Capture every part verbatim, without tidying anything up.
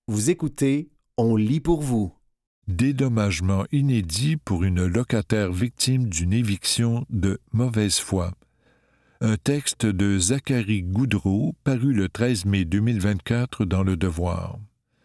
Vous écoutez On lit pour vous. Dédommagement inédit pour une locataire victime d'une éviction de mauvaise foi. Un texte de Zachary Goudreau paru le treize mai deux mille vingt-quatre dans Le Devoir.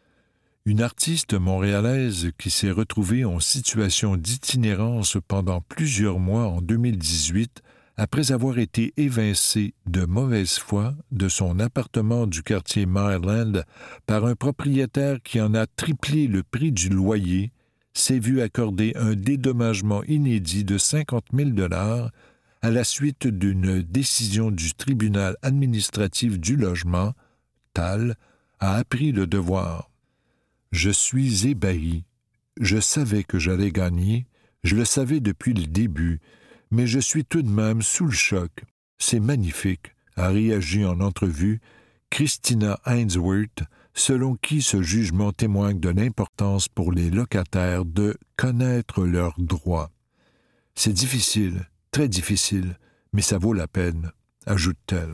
Une artiste montréalaise qui s'est retrouvée en situation d'itinérance pendant plusieurs mois en deux mille dix-huit après avoir été évincée de mauvaise foi de son appartement du quartier Maryland par un propriétaire qui en a triplé le prix du loyer, s'est vue accorder un dédommagement inédit de cinquante mille dollars à la suite d'une décision du tribunal administratif du logement, T A L, a appris Le Devoir. Je suis ébahi. Je savais que j'allais gagner, je le savais depuis le début, mais je suis tout de même sous le choc. C'est magnifique, a réagi en entrevue Christina Ainsworth, selon qui ce jugement témoigne de l'importance pour les locataires de connaître leurs droits. C'est difficile, très difficile, mais ça vaut la peine, ajoute-t-elle.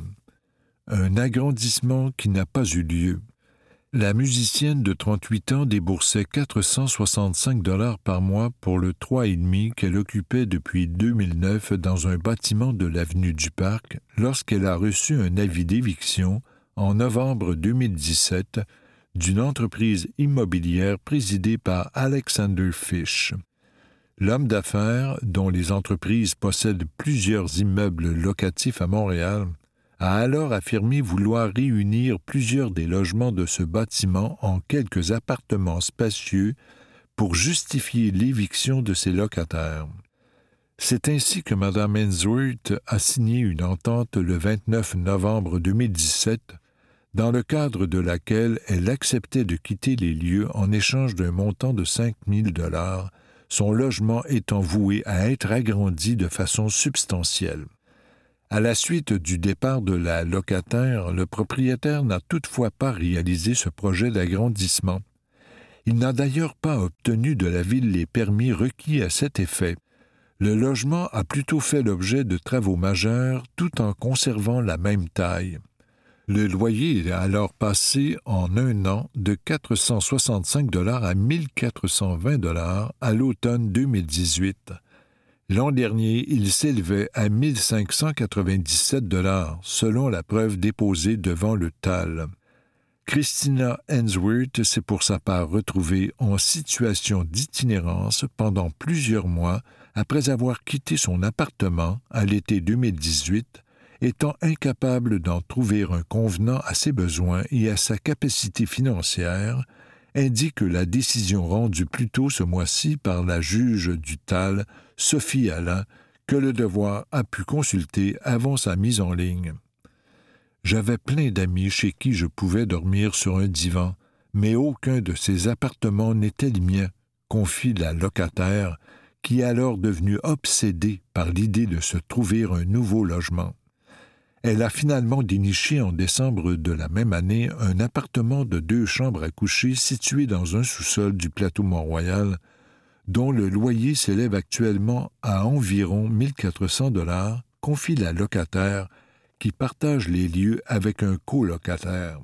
Un agrandissement qui n'a pas eu lieu. La musicienne de trente-huit ans déboursait quatre cent soixante-cinq dollars par mois pour le trois et demi qu'elle occupait depuis deux mille neuf dans un bâtiment de l'avenue du Parc lorsqu'elle a reçu un avis d'éviction en novembre deux mille dix-sept d'une entreprise immobilière présidée par Alexander Fish. L'homme d'affaires, dont les entreprises possèdent plusieurs immeubles locatifs à Montréal, a alors affirmé vouloir réunir plusieurs des logements de ce bâtiment en quelques appartements spacieux pour justifier l'éviction de ses locataires. C'est ainsi que Mme Ainsworth a signé une entente le vingt-neuf novembre deux mille dix-sept, dans le cadre de laquelle elle acceptait de quitter les lieux en échange d'un montant de cinq mille dollars, son logement étant voué à être agrandi de façon substantielle. À la suite du départ de la locataire, le propriétaire n'a toutefois pas réalisé ce projet d'agrandissement. Il n'a d'ailleurs pas obtenu de la ville les permis requis à cet effet. Le logement a plutôt fait l'objet de travaux majeurs tout en conservant la même taille. Le loyer est alors passé en un an de quatre cent soixante-cinq dollars à mille quatre cent vingt dollars à l'automne deux mille dix-huit. L'an dernier, il s'élevait à mille cinq cent quatre-vingt-dix-sept dollars, selon la preuve déposée devant le T A L. Christina Ainsworth s'est pour sa part retrouvée en situation d'itinérance pendant plusieurs mois après avoir quitté son appartement à l'été deux mille dix-huit, étant incapable d'en trouver un convenant à ses besoins et à sa capacité financière, indique la décision rendue plus tôt ce mois-ci par la juge du T A L, Sophie Alain, que Le Devoir a pu consulter avant sa mise en ligne. J'avais plein d'amis chez qui je pouvais dormir sur un divan, mais aucun de ces appartements n'était le mien, confie la locataire, qui est alors devenue obsédée par l'idée de se trouver un nouveau logement. Elle a finalement déniché en décembre de la même année un appartement de deux chambres à coucher situé dans un sous-sol du plateau Mont-Royal, dont le loyer s'élève actuellement à environ mille quatre cents dollars, confie la locataire, qui partage les lieux avec un colocataire.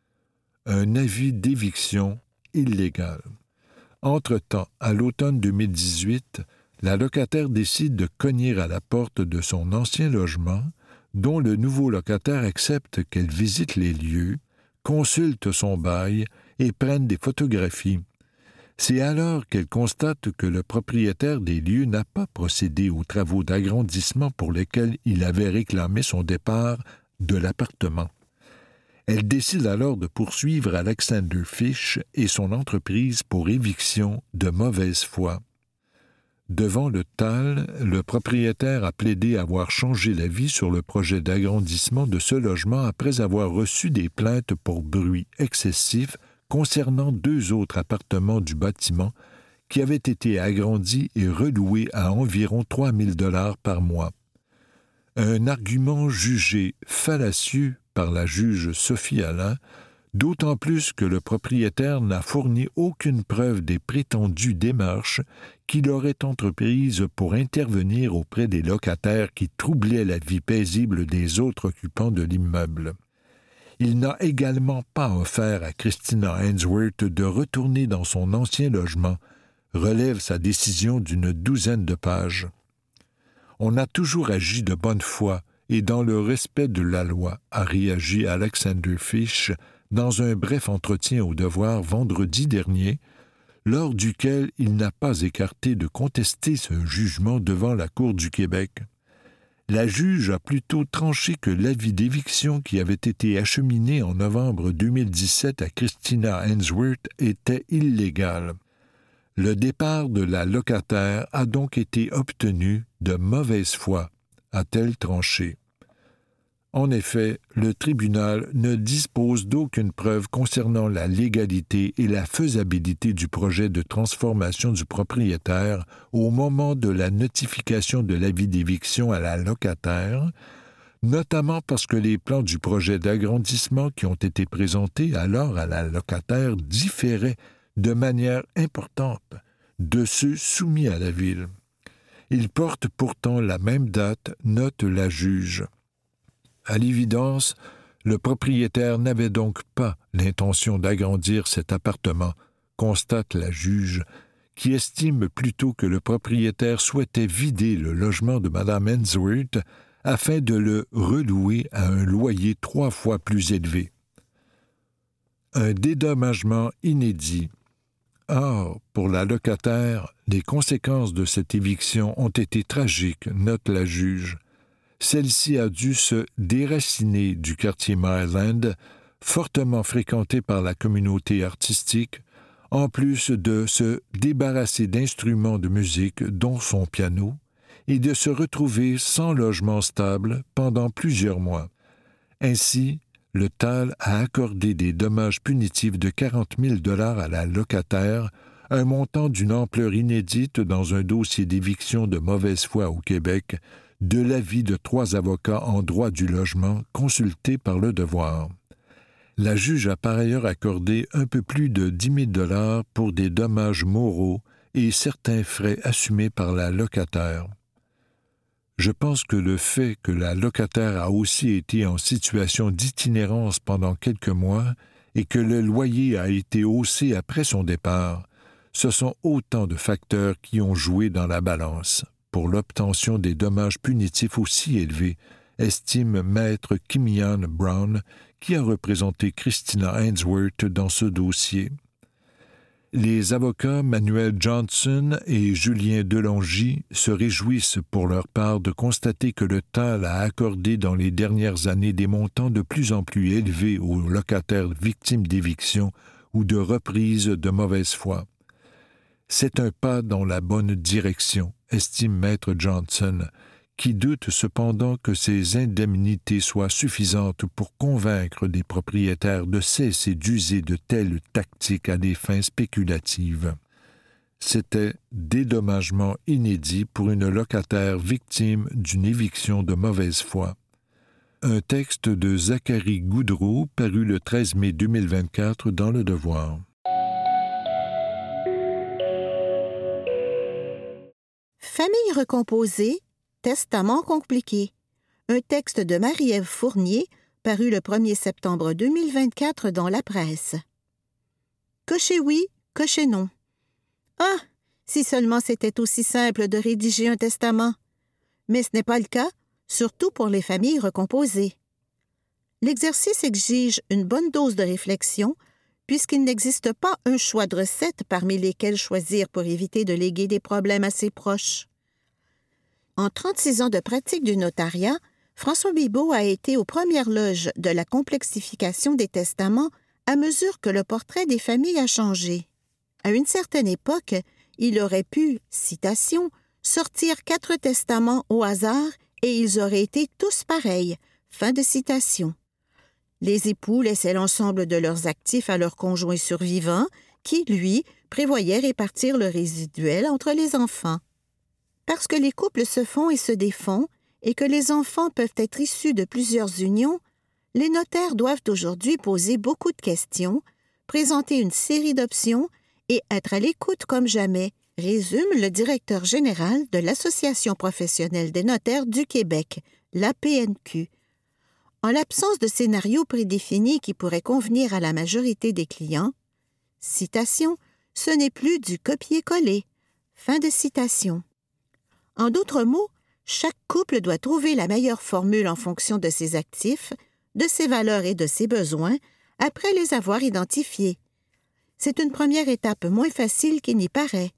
Un avis d'éviction illégal. Entre-temps, à l'automne deux mille dix-huit, la locataire décide de cogner à la porte de son ancien logement, dont le nouveau locataire accepte qu'elle visite les lieux, consulte son bail et prenne des photographies. C'est alors qu'elle constate que le propriétaire des lieux n'a pas procédé aux travaux d'agrandissement pour lesquels il avait réclamé son départ de l'appartement. Elle décide alors de poursuivre Alexander Fish et son entreprise pour éviction de mauvaise foi. Devant le T A L, le propriétaire a plaidé avoir changé l'avis sur le projet d'agrandissement de ce logement après avoir reçu des plaintes pour bruit excessif concernant deux autres appartements du bâtiment qui avaient été agrandis et reloués à environ trois mille dollars par mois. Un argument jugé fallacieux par la juge Sophie Alain, d'autant plus que le propriétaire n'a fourni aucune preuve des prétendues démarches qu'il aurait entreprises pour intervenir auprès des locataires qui troublaient la vie paisible des autres occupants de l'immeuble. Il n'a également pas offert à Christina Ainsworth de retourner dans son ancien logement, relève sa décision d'une douzaine de pages. On a toujours agi de bonne foi et dans le respect de la loi, a réagi Alexander Fish dans un bref entretien au Devoir vendredi dernier, lors duquel il n'a pas écarté de contester ce jugement devant la Cour du Québec. La juge a plutôt tranché que l'avis d'éviction qui avait été acheminé en novembre deux mille dix-sept à Christina Ainsworth était illégal. Le départ de la locataire a donc été obtenu de mauvaise foi, a-t-elle tranché. En effet, le tribunal ne dispose d'aucune preuve concernant la légalité et la faisabilité du projet de transformation du propriétaire au moment de la notification de l'avis d'éviction à la locataire, notamment parce que les plans du projet d'agrandissement qui ont été présentés alors à la locataire différaient de manière importante de ceux soumis à la ville. Ils portent pourtant la même date, note la juge. À l'évidence, le propriétaire n'avait donc pas l'intention d'agrandir cet appartement, constate la juge, qui estime plutôt que le propriétaire souhaitait vider le logement de Mme Ainsworth afin de le relouer à un loyer trois fois plus élevé. Un dédommagement inédit. Or, pour la locataire, les conséquences de cette éviction ont été tragiques, note la juge. Celle-ci a dû se déraciner du quartier Maryland, fortement fréquenté par la communauté artistique, en plus de se débarrasser d'instruments de musique, dont son piano, et de se retrouver sans logement stable pendant plusieurs mois. Ainsi, le T A L a accordé des dommages punitifs de quarante mille dollars à la locataire, un montant d'une ampleur inédite dans un dossier d'éviction de mauvaise foi au Québec, de l'avis de trois avocats en droit du logement consultés par le Devoir. La juge a par ailleurs accordé un peu plus de dix mille dollars pour des dommages moraux et certains frais assumés par la locataire. Je pense que le fait que la locataire a aussi été en situation d'itinérance pendant quelques mois et que le loyer a été haussé après son départ, ce sont autant de facteurs qui ont joué dans la balance pour l'obtention des dommages punitifs aussi élevés, estime maître Kimian Brown, qui a représenté Christina Ainsworth dans ce dossier. Les avocats Manuel Johnson et Julien Delongy se réjouissent pour leur part de constater que le T A L a accordé dans les dernières années des montants de plus en plus élevés aux locataires victimes d'éviction ou de reprise de mauvaise foi. C'est un pas dans la bonne direction, estime maître Johnson, qui doute cependant que ces indemnités soient suffisantes pour convaincre des propriétaires de cesser d'user de telles tactiques à des fins spéculatives. C'était dédommagement inédit pour une locataire victime d'une éviction de mauvaise foi. Un texte de Zachary Goudreau paru le treize mai deux mille vingt-quatre dans Le Devoir. Famille recomposée, testament compliqué. Un texte de Marie-Ève Fournier, paru le premier septembre deux mille vingt-quatre dans La Presse. Cochez oui, cochez non. Ah, si seulement c'était aussi simple de rédiger un testament. Mais ce n'est pas le cas, surtout pour les familles recomposées. L'exercice exige une bonne dose de réflexion, puisqu'il n'existe pas un choix de recettes parmi lesquelles choisir pour éviter de léguer des problèmes à ses proches. En trente-six ans de pratique du notariat, François Bibeau a été aux premières loges de la complexification des testaments à mesure que le portrait des familles a changé. À une certaine époque, il aurait pu, citation, sortir quatre testaments au hasard et ils auraient été tous pareils. Fin de citation. Les époux laissaient l'ensemble de leurs actifs à leur conjoint survivant, qui, lui, prévoyait répartir le résiduel entre les enfants. Parce que les couples se font et se défont, et que les enfants peuvent être issus de plusieurs unions, les notaires doivent aujourd'hui poser beaucoup de questions, présenter une série d'options et être à l'écoute comme jamais, résume le directeur général de l'Association professionnelle des notaires du Québec, l'A P N Q. En l'absence de scénario prédéfini qui pourrait convenir à la majorité des clients, citation, ce n'est plus du copier-coller. Fin de citation. En d'autres mots, chaque couple doit trouver la meilleure formule en fonction de ses actifs, de ses valeurs et de ses besoins, après les avoir identifiés. C'est une première étape moins facile qu'il n'y paraît.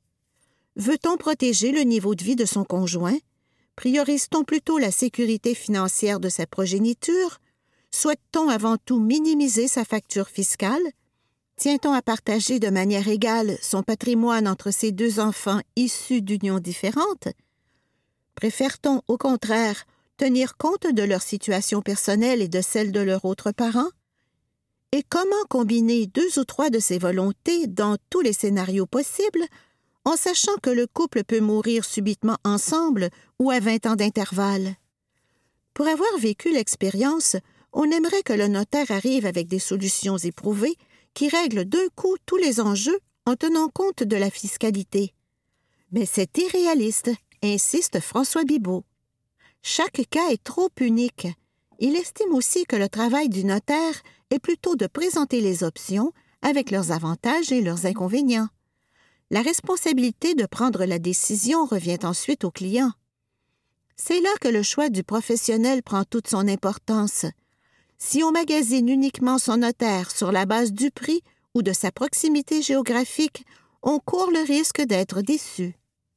Veut-on protéger le niveau de vie de son conjoint? Priorise-t-on plutôt la sécurité financière de sa progéniture? Souhaite-t-on avant tout minimiser sa facture fiscale? Tient-on à partager de manière égale son patrimoine entre ses deux enfants issus d'unions différentes? Préfère-t-on, au contraire, tenir compte de leur situation personnelle et de celle de leurs autres parents? Et comment combiner deux ou trois de ces volontés dans tous les scénarios possibles, en sachant que le couple peut mourir subitement ensemble ou à vingt ans d'intervalle? Pour avoir vécu l'expérience, on aimerait que le notaire arrive avec des solutions éprouvées qui règlent d'un coup tous les enjeux en tenant compte de la fiscalité. Mais c'est irréaliste, insiste François Bibeau. Chaque cas est trop unique. Il estime aussi que le travail du notaire est plutôt de présenter les options avec leurs avantages et leurs inconvénients. La responsabilité de prendre la décision revient ensuite au client. C'est là que le choix du professionnel prend toute son importance. Si on magasine uniquement son notaire sur la base du prix ou de sa proximité géographique, on court le risque d'être déçu.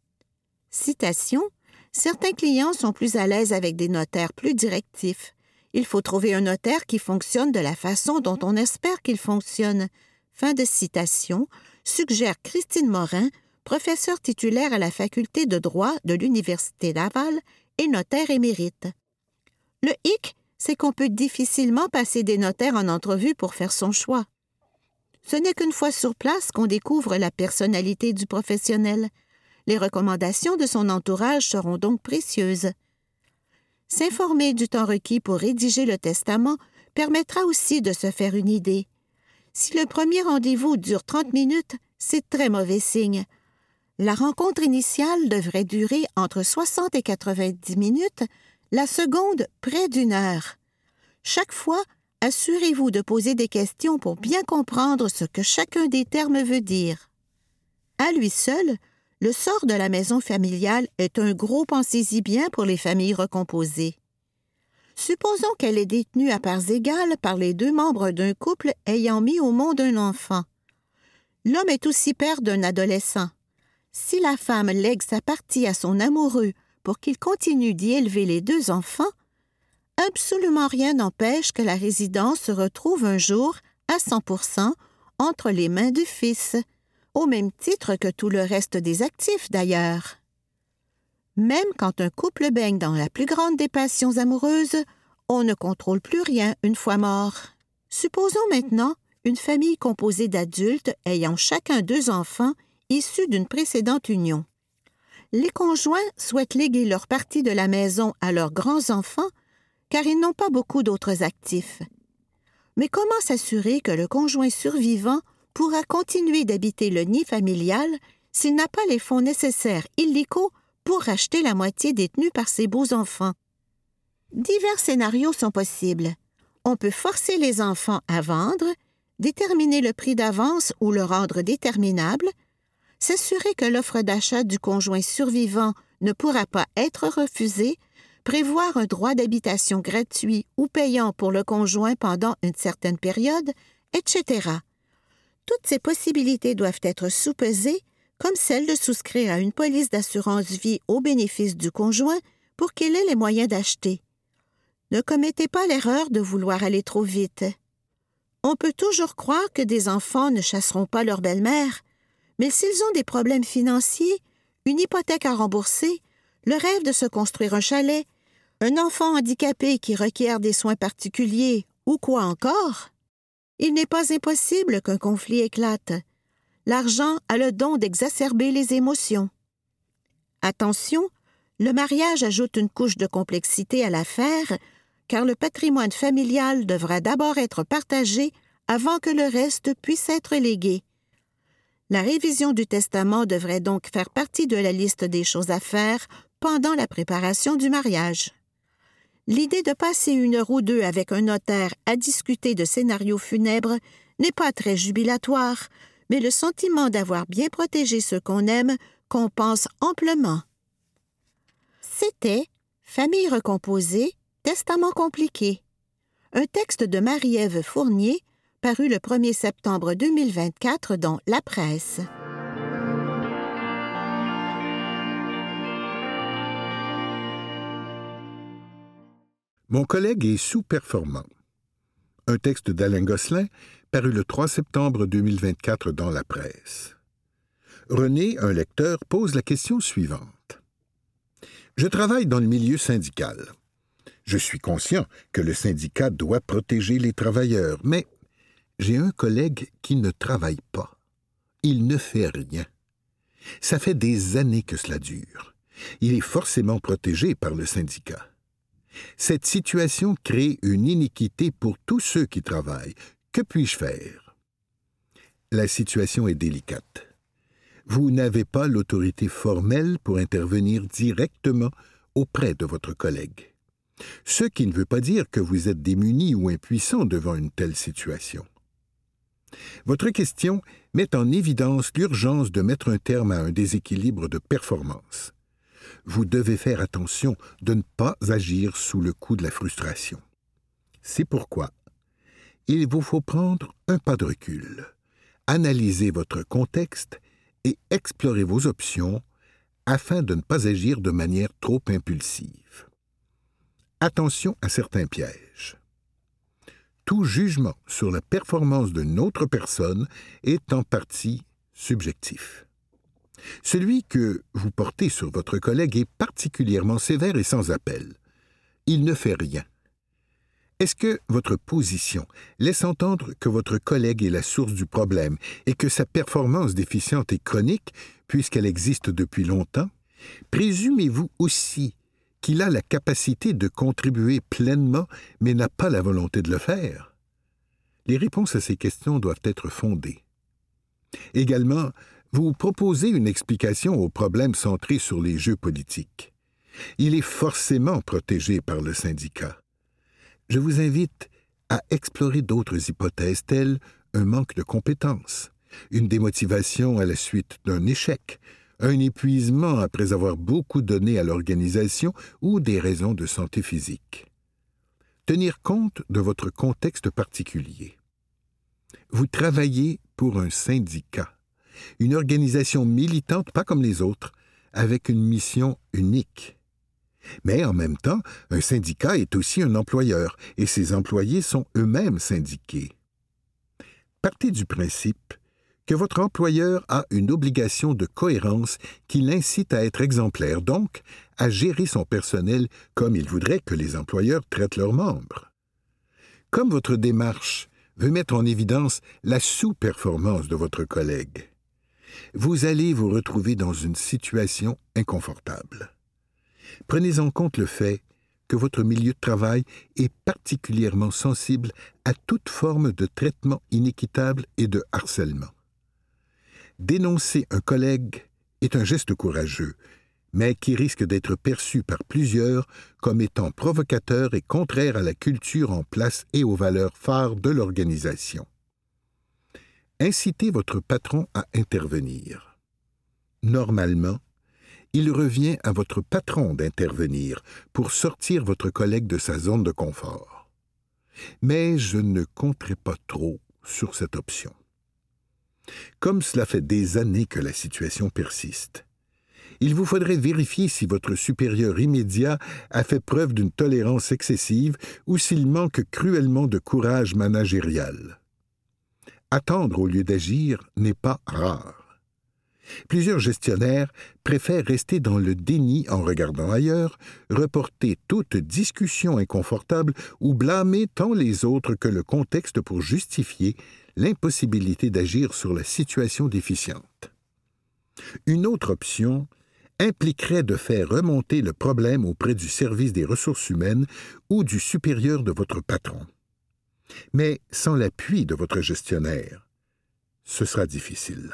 Citation, « Certains clients sont plus à l'aise avec des notaires plus directifs. Il faut trouver un notaire qui fonctionne de la façon dont on espère qu'il fonctionne. » Fin de citation, suggère Christine Morin, professeure titulaire à la faculté de droit de l'Université Laval et notaire émérite. Le hic, c'est qu'on peut difficilement passer des notaires en entrevue pour faire son choix. Ce n'est qu'une fois sur place qu'on découvre la personnalité du professionnel. Les recommandations de son entourage seront donc précieuses. S'informer du temps requis pour rédiger le testament permettra aussi de se faire une idée. Si le premier rendez-vous dure trente minutes, c'est très mauvais signe. La rencontre initiale devrait durer entre soixante et quatre-vingt-dix minutes, la seconde près d'une heure. Chaque fois, assurez-vous de poser des questions pour bien comprendre ce que chacun des termes veut dire. À lui seul, le sort de la maison familiale est un gros pensez-y bien pour les familles recomposées. Supposons qu'elle est détenue à parts égales par les deux membres d'un couple ayant mis au monde un enfant. L'homme est aussi père d'un adolescent. Si la femme lègue sa partie à son amoureux pour qu'il continue d'y élever les deux enfants, absolument rien n'empêche que la résidence se retrouve un jour à cent pour cent entre les mains du fils, au même titre que tout le reste des actifs d'ailleurs. Même quand un couple baigne dans la plus grande des passions amoureuses, on ne contrôle plus rien une fois mort. Supposons maintenant une famille composée d'adultes ayant chacun deux enfants issus d'une précédente union. Les conjoints souhaitent léguer leur partie de la maison à leurs grands-enfants car ils n'ont pas beaucoup d'autres actifs. Mais comment s'assurer que le conjoint survivant pourra continuer d'habiter le nid familial s'il n'a pas les fonds nécessaires illico pour racheter la moitié détenue par ses beaux-enfants? Divers scénarios sont possibles. On peut forcer les enfants à vendre, déterminer le prix d'avance ou le rendre déterminable, s'assurer que l'offre d'achat du conjoint survivant ne pourra pas être refusée, prévoir un droit d'habitation gratuit ou payant pour le conjoint pendant une certaine période, et cetera. Toutes ces possibilités doivent être soupesées, comme celle de souscrire à une police d'assurance vie au bénéfice du conjoint pour qu'il ait les moyens d'acheter. Ne commettez pas l'erreur de vouloir aller trop vite. On peut toujours croire que des enfants ne chasseront pas leur belle-mère, mais s'ils ont des problèmes financiers, une hypothèque à rembourser, le rêve de se construire un chalet, un enfant handicapé qui requiert des soins particuliers ou quoi encore, il n'est pas impossible qu'un conflit éclate. L'argent a le don d'exacerber les émotions. Attention, le mariage ajoute une couche de complexité à l'affaire, car le patrimoine familial devra d'abord être partagé avant que le reste puisse être légué. La révision du testament devrait donc faire partie de la liste des choses à faire pendant la préparation du mariage. l'idée de passer une heure ou deux avec un notaire à discuter de scénarios funèbres n'est pas très jubilatoire, mais le sentiment d'avoir bien protégé ceux qu'on aime compense amplement. C'était Famille recomposée, testament compliqué. Un texte de Marie-Ève Fournier, paru le premier septembre deux mille vingt-quatre dans La Presse. Mon collègue est sous-performant. Un texte d'Alain Gosselin, paru le trois septembre deux mille vingt-quatre dans La Presse. René, un lecteur, pose la question suivante. Je travaille dans le milieu syndical. Je suis conscient que le syndicat doit protéger les travailleurs, mais j'ai un collègue qui ne travaille pas. Il ne fait rien. Ça fait des années que cela dure. Il est forcément protégé par le syndicat. Cette situation crée une iniquité pour tous ceux qui travaillent. Que puis-je faire? La situation est délicate. Vous n'avez pas l'autorité formelle pour intervenir directement auprès de votre collègue. Ce qui ne veut pas dire que vous êtes démuni ou impuissant devant une telle situation. Votre question met en évidence l'urgence de mettre un terme à un déséquilibre de performance. Vous devez faire attention de ne pas agir sous le coup de la frustration. C'est pourquoi il vous faut prendre un pas de recul, analyser votre contexte et explorer vos options afin de ne pas agir de manière trop impulsive. Attention à certains pièges. Tout jugement sur la performance d'une autre personne est en partie subjectif. Celui que vous portez sur votre collègue est particulièrement sévère et sans appel. Il ne fait rien. Est-ce que votre position laisse entendre que votre collègue est la source du problème et que sa performance déficiente est chronique puisqu'elle existe depuis longtemps? Présumez-vous aussi qu'il a la capacité de contribuer pleinement mais n'a pas la volonté de le faire? Les réponses à ces questions doivent être fondées. Également, vous proposez une explication au problème centré sur les jeux politiques. Il est forcément protégé par le syndicat. Je vous invite à explorer d'autres hypothèses telles un manque de compétences, une démotivation à la suite d'un échec, un épuisement après avoir beaucoup donné à l'organisation ou des raisons de santé physique. Tenir compte de votre contexte particulier. Vous travaillez pour un syndicat, une organisation militante pas comme les autres, avec une mission unique. Mais en même temps, un syndicat est aussi un employeur et ses employés sont eux-mêmes syndiqués. Partez du principe que votre employeur a une obligation de cohérence qui l'incite à être exemplaire, donc à gérer son personnel comme il voudrait que les employeurs traitent leurs membres. Comme votre démarche veut mettre en évidence la sous-performance de votre collègue, vous allez vous retrouver dans une situation inconfortable. Prenez en compte le fait que votre milieu de travail est particulièrement sensible à toute forme de traitement inéquitable et de harcèlement. Dénoncer un collègue est un geste courageux, mais qui risque d'être perçu par plusieurs comme étant provocateur et contraire à la culture en place et aux valeurs phares de l'organisation. Incitez votre patron à intervenir. Normalement, il revient à votre patron d'intervenir pour sortir votre collègue de sa zone de confort. Mais je ne compterai pas trop sur cette option. Comme cela fait des années que la situation persiste, il vous faudrait vérifier si votre supérieur immédiat a fait preuve d'une tolérance excessive ou s'il manque cruellement de courage managérial. Attendre au lieu d'agir n'est pas rare. Plusieurs gestionnaires préfèrent rester dans le déni en regardant ailleurs, reporter toute discussion inconfortable ou blâmer tant les autres que le contexte pour justifier l'impossibilité d'agir sur la situation déficiente. Une autre option impliquerait de faire remonter le problème auprès du service des ressources humaines ou du supérieur de votre patron. Mais sans l'appui de votre gestionnaire, ce sera difficile.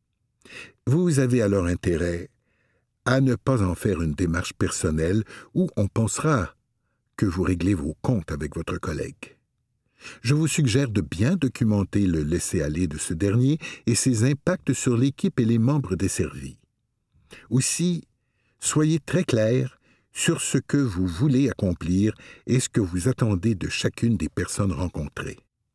Vous avez alors intérêt à ne pas en faire une démarche personnelle où on pensera que vous réglez vos comptes avec votre collègue. Je vous suggère de bien documenter le laisser-aller de ce dernier et ses impacts sur l'équipe et les membres desservis. Aussi, soyez très clair sur ce que vous voulez accomplir et ce que vous attendez de chacune des personnes rencontrées.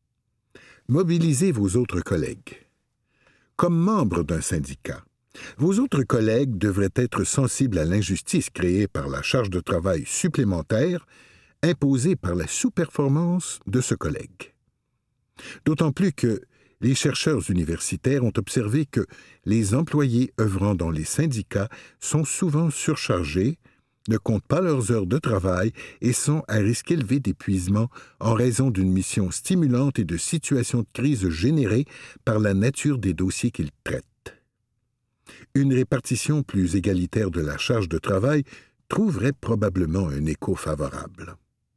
Mobilisez vos autres collègues. Comme membre d'un syndicat, vos autres collègues devraient être sensibles à l'injustice créée par la charge de travail supplémentaire imposée par la sous-performance de ce collègue. D'autant plus que les chercheurs universitaires ont observé que les employés œuvrant dans les syndicats sont souvent surchargés, ne comptent pas leurs heures de travail et sont à risque élevé d'épuisement en raison d'une mission stimulante et de situations de crise générées par la nature des dossiers qu'ils traitent. Une répartition plus égalitaire de la charge de travail trouverait probablement un écho favorable.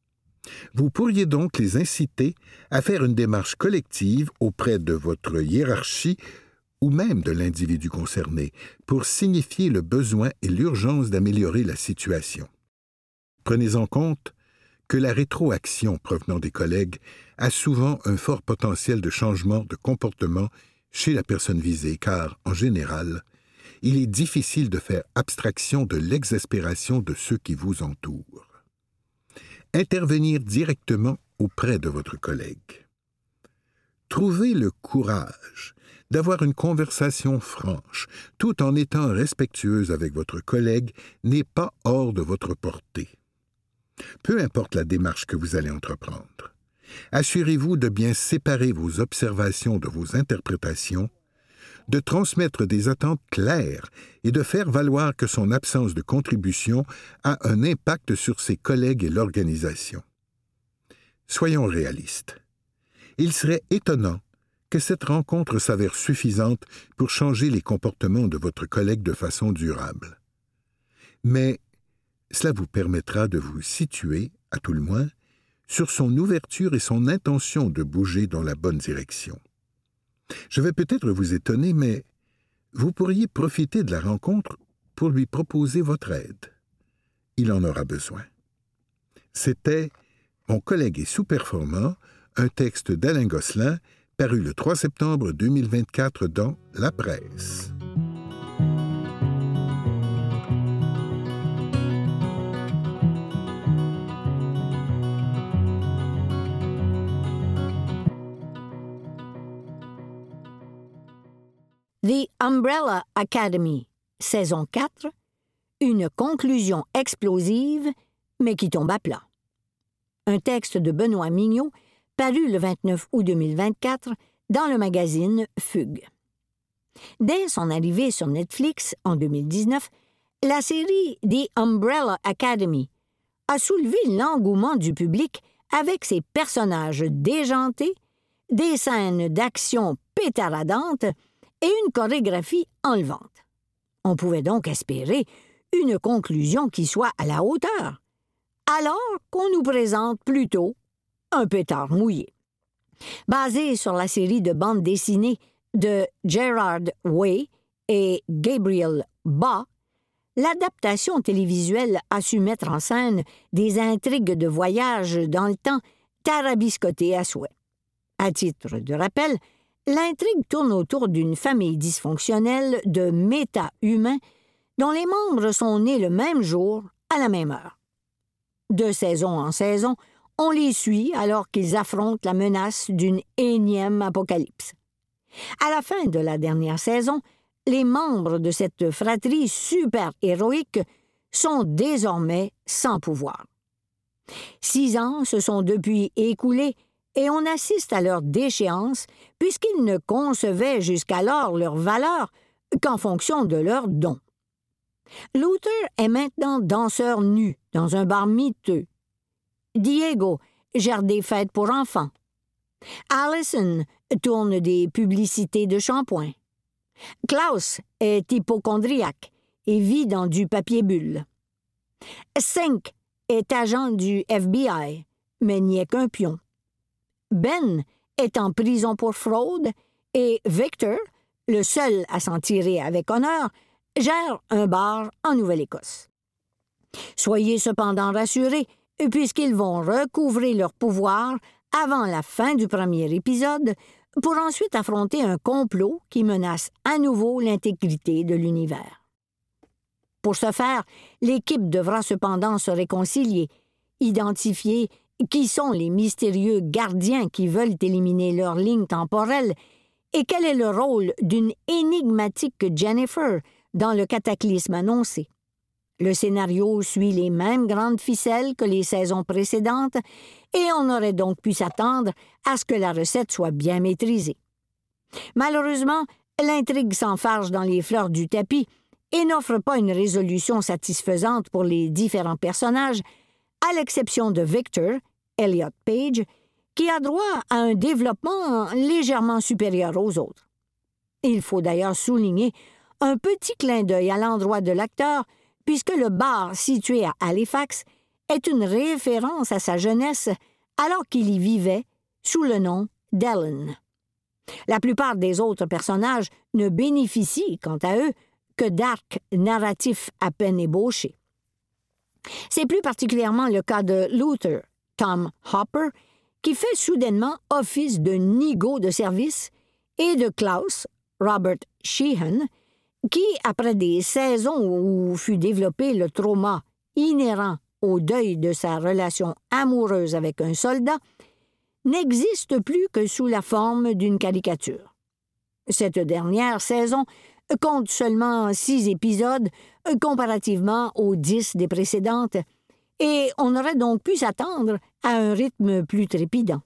Vous pourriez donc les inciter à faire une démarche collective auprès de votre hiérarchie ou même de l'individu concerné pour signifier le besoin et l'urgence d'améliorer la situation. Prenez en compte que la rétroaction provenant des collègues a souvent un fort potentiel de changement de comportement chez la personne visée, car, en général, il est difficile de faire abstraction de l'exaspération de ceux qui vous entourent. Intervenir directement auprès de votre collègue. Trouvez le courage d'avoir une conversation franche, tout en étant respectueuse avec votre collègue, n'est pas hors de votre portée. Peu importe la démarche que vous allez entreprendre, assurez-vous de bien séparer vos observations de vos interprétations, de transmettre des attentes claires et de faire valoir que son absence de contribution a un impact sur ses collègues et l'organisation. Soyons réalistes. Il serait étonnant que cette rencontre s'avère suffisante pour changer les comportements de votre collègue de façon durable. Mais cela vous permettra de vous situer, à tout le moins, sur son ouverture et son intention de bouger dans la bonne direction. Je vais peut-être vous étonner, mais vous pourriez profiter de la rencontre pour lui proposer votre aide. Il en aura besoin. C'était « Mon collègue est sous-performant », un texte d'Alain Gosselin, paru le trois septembre deux mille vingt-quatre dans La Presse. The Umbrella Academy, saison quatre, une conclusion explosive, mais qui tombe à plat. Un texte de Benoît Mignot, paru le vingt-neuf août deux mille vingt-quatre dans le magazine Fugue. Dès son arrivée sur Netflix en deux mille dix-neuf, la série The Umbrella Academy a soulevé l'engouement du public avec ses personnages déjantés, des scènes d'action pétaradantes et une chorégraphie enlevante. On pouvait donc espérer une conclusion qui soit à la hauteur, alors qu'on nous présente plutôt un pétard mouillé. Basé sur la série de bandes dessinées de Gerard Way et Gabriel Ba, l'adaptation télévisuelle a su mettre en scène des intrigues de voyage dans le temps tarabiscotées à souhait. À titre de rappel, l'intrigue tourne autour d'une famille dysfonctionnelle de méta-humains dont les membres sont nés le même jour, à la même heure. De saison en saison, on les suit alors qu'ils affrontent la menace d'une énième apocalypse. À la fin de la dernière saison, les membres de cette fratrie super-héroïque sont désormais sans pouvoir. Six ans se sont depuis écoulés et on assiste à leur déchéance puisqu'ils ne concevaient jusqu'alors leur valeur qu'en fonction de leurs dons. Luther est maintenant danseur nu dans un bar miteux. Diego gère des fêtes pour enfants. Allison tourne des publicités de shampoing. Klaus est hypocondriaque et vit dans du papier bulle. Sink est agent du F B I, mais n'y est qu'un pion. Ben est en prison pour fraude et Victor, le seul à s'en tirer avec honneur, gère un bar en Nouvelle-Écosse. Soyez cependant rassurés, puisqu'ils vont recouvrer leur pouvoir avant la fin du premier épisode pour ensuite affronter un complot qui menace à nouveau l'intégrité de l'univers. Pour ce faire, l'équipe devra cependant se réconcilier, identifier qui sont les mystérieux gardiens qui veulent éliminer leur ligne temporelle et quel est le rôle d'une énigmatique Jennifer dans le cataclysme annoncé. Le scénario suit les mêmes grandes ficelles que les saisons précédentes et on aurait donc pu s'attendre à ce que la recette soit bien maîtrisée. Malheureusement, l'intrigue s'enfarge dans les fleurs du tapis et n'offre pas une résolution satisfaisante pour les différents personnages, à l'exception de Victor, Elliot Page, qui a droit à un développement légèrement supérieur aux autres. Il faut d'ailleurs souligner un petit clin d'œil à l'endroit de l'acteur, puisque le bar situé à Halifax est une référence à sa jeunesse alors qu'il y vivait sous le nom d'Ellen. La plupart des autres personnages ne bénéficient, quant à eux, que d'arcs narratifs à peine ébauchés. C'est plus particulièrement le cas de Luther, Tom Hopper, qui fait soudainement office de nigaud de service, et de Klaus, Robert Sheehan, qui, après des saisons où fut développé le trauma inhérent au deuil de sa relation amoureuse avec un soldat, n'existe plus que sous la forme d'une caricature. Cette dernière saison compte seulement six épisodes comparativement aux dix des précédentes, et on aurait donc pu s'attendre à un rythme plus trépidant.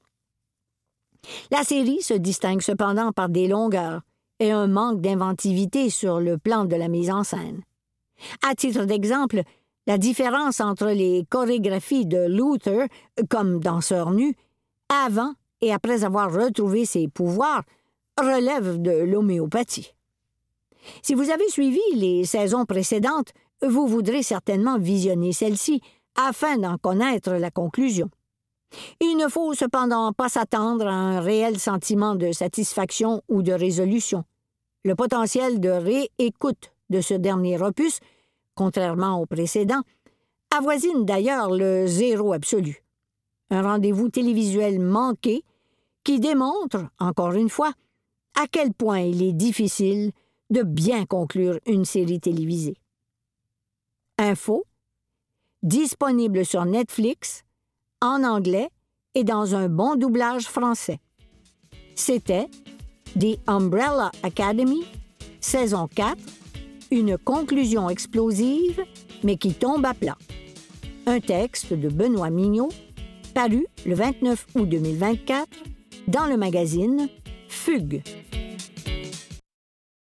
La série se distingue cependant par des longueurs et un manque d'inventivité sur le plan de la mise en scène. À titre d'exemple, la différence entre les chorégraphies de Luther comme danseur nu, avant et après avoir retrouvé ses pouvoirs, relève de l'homéopathie. Si vous avez suivi les saisons précédentes, vous voudrez certainement visionner celle-ci afin d'en connaître la conclusion. Il ne faut cependant pas s'attendre à un réel sentiment de satisfaction ou de résolution. Le potentiel de réécoute de ce dernier opus, contrairement au précédent, avoisine d'ailleurs le zéro absolu. Un rendez-vous télévisuel manqué qui démontre, encore une fois, à quel point il est difficile de bien conclure une série télévisée. Info, disponible sur Netflix, en anglais et dans un bon doublage français. C'était The Umbrella Academy, saison quatre, une conclusion explosive, mais qui tombe à plat. Un texte de Benoît Mignot, paru le vingt-neuf août deux mille vingt-quatre, dans le magazine Fugue.